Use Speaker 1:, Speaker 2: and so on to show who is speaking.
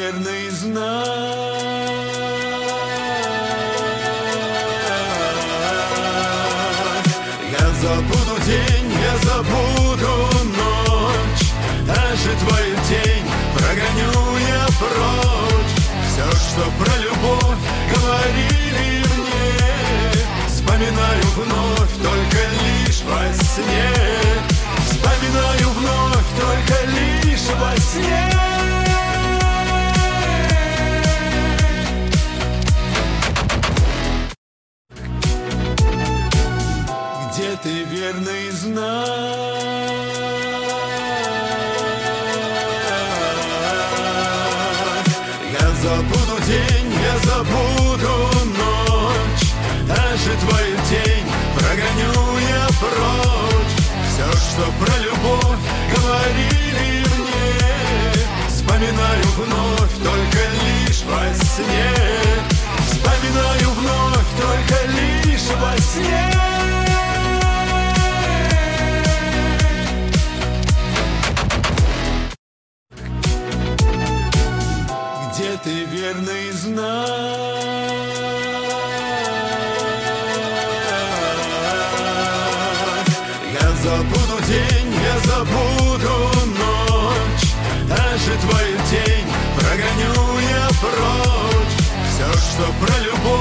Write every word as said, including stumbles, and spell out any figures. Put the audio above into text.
Speaker 1: верный знак. Я забуду день, я забуду ночь, даже твою тень прогоню я прочь. Все, что про любовь говорили мне, вспоминаю вновь, только лишь во сне. Вспоминаю вновь, только лишь во сне. Где ты, верный знак? Я забуду день, я забуду ночь, даже твою тень прогоню я прочь. Все, что про любовь говорили мне, вспоминаю вновь, только лишь во сне. Вспоминаю вновь, только лишь во сне. Где ты, верный знак? Я забуду день, я забуду ночь, даже твою тень прогоню я прочь. Все, что про любовь